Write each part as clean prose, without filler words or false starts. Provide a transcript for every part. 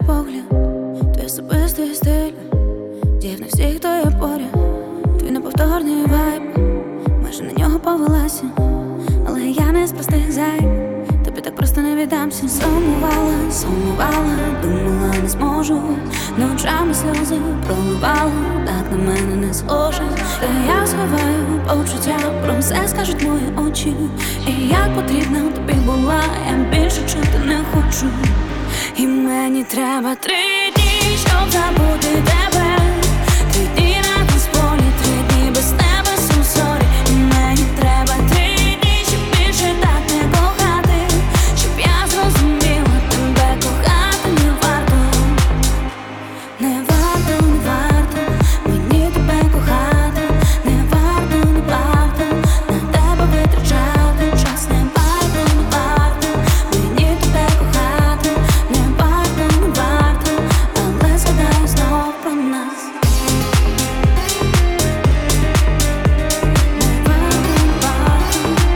погляд, твій особистий стиль, дів на всіх, хто є поряд, твій неповторний вайб, майже на нього повелася, але я не з простих зайв, тобі так просто не віддамся. Сумувала, думала, не зможу, ночами сльози проливала, так на мене не схоже. Та я сховаю почуття, про все скажуть мої очі. І як потрібна тобі була, я більше чути не хочу. І мені треба 3 дні, щоб забути тебе. 3 дні на танцполі, 3 дні без тебе, so sorry. І мені треба 3 дні, щоб більше так не кохати, щоб я зрозуміла, тебе кохати не варто. Не варто, не варто мені тебе кохати. Не варто, не варто на тебе витрачати час. Не варто, не варто мені тебе кохати. Не варто, не варто, але згадай знов про нас. Не варто, не варто.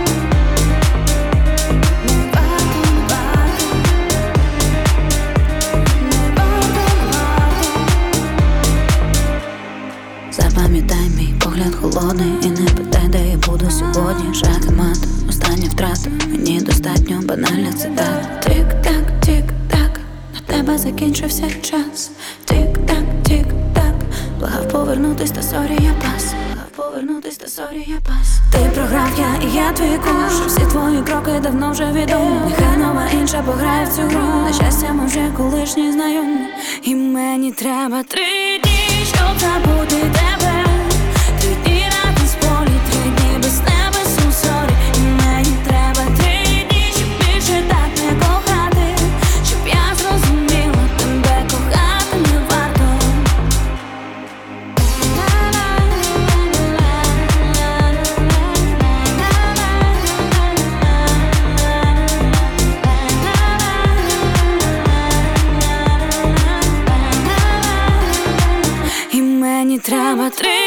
Не варто, не варто. Не варто, не варто. Запам'ятай мій погляд холодний і не питай, де я буду сьогодні. Шах і мат, остання втрата, мені достатньо банальна цитата. Тик-так, тик-так, на тебе закінчився час. Тик-так, тик-так, благав повернутись, та сорі, я пас. Благав повернутись, та сорі, я пас. Ти програв, я і я твій куш. Всі твої кроки давно вже відомі. Нехай нова інша пограє в цю гру. На щастя, ми вже колишні знайомі. І мені треба 3 дні, щоб забути тебе. 3 дні на танцполі, 3 дні без тебе, so sorry. І мені треба 3 дні, щоб більше так не кохати, щоб я зрозуміла, тебе кохати не варто. І мені треба 3